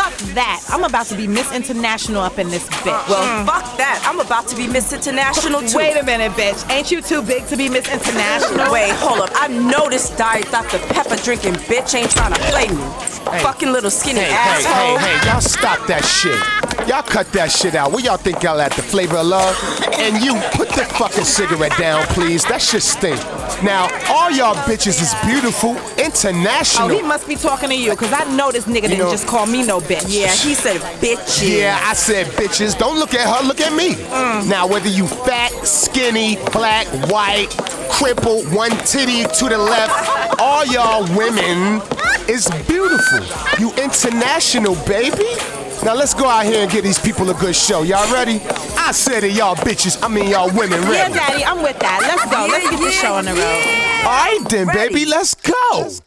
fuck that. I'm about to be Miss International up in this bitch. Well, fuck that. I'm about to be Miss International too. Wait a minute, bitch. Ain't you too big to be Miss International? Wait, hold up. I know this Diet Dr. Pepper drinking bitch ain't trying to play me. Fucking little skinny asshole. Hey, y'all stop that shit. Y'all cut that shit out. Where y'all think y'all at? The Flavor of Love? And you, put the fucking cigarette down, please. That shit stink. Now, all y'all bitches is beautiful, international. Oh, he must be talking to you, because I know this nigga didn't just call me no bitch. Yeah, he said bitches. Yeah, I said bitches. Don't look at her, look at me. Now, whether you fat, skinny, black, white, crippled, one titty to the left, all y'all women is beautiful. You international, baby. Now let's go out here and give these people a good show. Y'all ready? I said it, y'all bitches. I mean y'all women ready. Yeah, Daddy, I'm with that. Let's go. Let's get the show on the road. All right then, baby. Let's go.